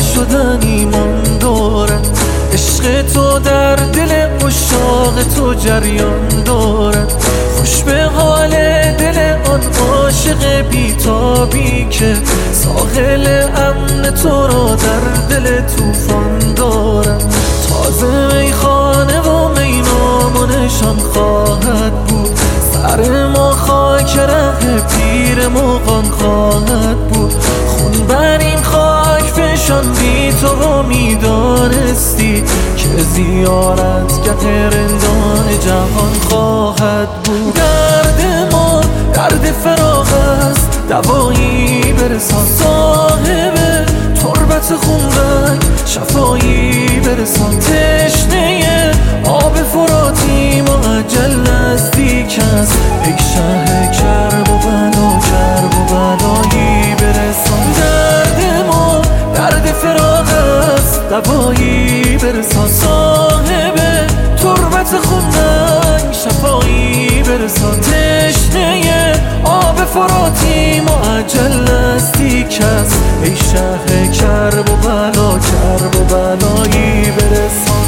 شدن ایمان دارد. عشق تو در دل عشاق تو جریان دارد. خوش به حال دل آن عاشق بیتابی که ساحل امن تو را در دل طوفان دارد. تازه میخانه و مینامونشان خواهد بود. سر ما خاک ره پیر مغان خواهد بود. خون بر این خاک فشان بی تو میدانستی که زیارتگه رندان جهان خواهد بود. درد ما درد فراق است، دوایی برسان. صاحب تربت خونرنگ شفایی برسان. تشنه آب فراتی معجل نزدیک است. ای شه کرب و بلا کرب و بلایی برسان. درد ما درد فراق است، دوایی برسان. صاحب تربت خونرنگ شفایی برسان. تشنه آب فراتی معجل نزدیک است. ای شه کرب و بلا کرب و بلایی برسان.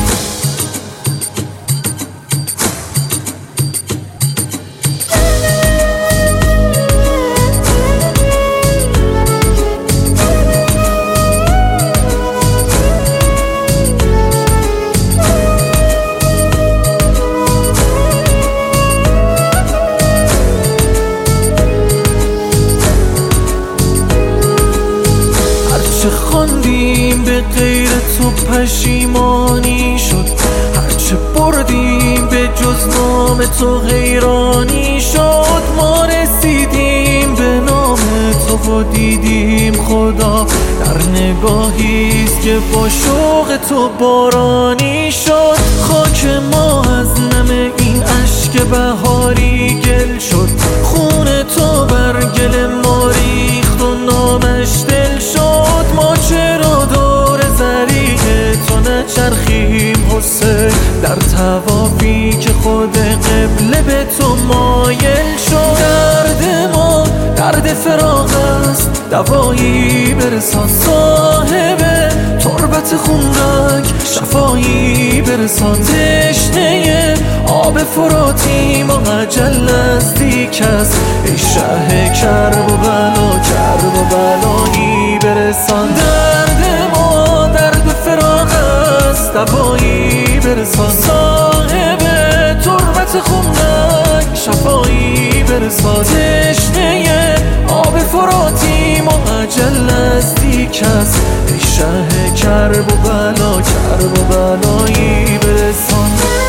هرچه خواندیم به غیر تو پشیمانی شد. هرچه بردیم به جز نام تو حیرانی شد. ما رسیدیم به نام تو و دیدیم خدا در نگاهیست که با شوق تو بارانی شد. خاک ما از نم این اشک بهاری گل شد. خون تو بر گل ما ریخت و نامش دل شد. ما چرا دور زریق تو نچرخیم حسین در طوافی که خود قبله به تو مایل شد. درد ما درد فراق است، دوایی برسان. صاحب تربت خونرنگ شفایی برسان. تشنه آب فراتی معجل نزدیک است. ای شه کرب و بلا کرب و بلایی برسان. درد ما درد فراق است، دوایی برسان. صاحب تربت خونرنگ شفایی برسان. تشنه آب فراتی معجل نزدیک است. ای شه کرب و بلا کرب و بلایی برسان.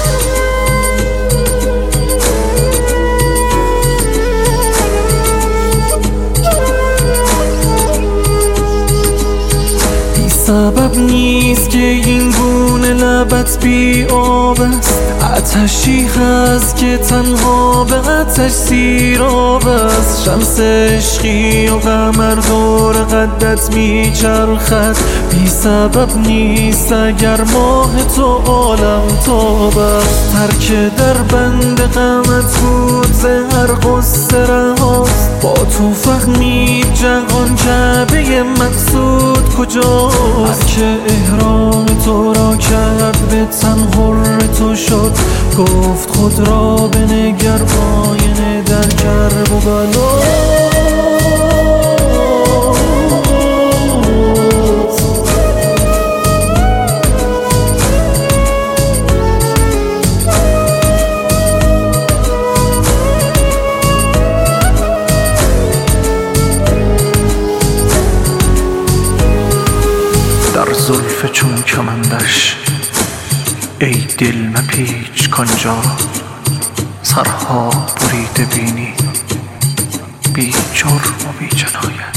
سبب نیست که این گونه لبت بی آب است. آتشی هست که تنها به آتش سیراب است. شمس عشقی و قمر دور قدت می چرخد. بی سبب نیست اگر ماه تو عالم تاب است. هر که در بند غمت بود ز هر غصه رهاست. با تو فهمید جهان جعبه مقصود کجاست. از که احرام تو را کرد به تن حر تو شد. گفت خود را بنگر آینه در کرب و بلا. در زلف چون کمندش ای دل مپیچ کانجا. سرها بریده بینی بی جرم و بی جنایت.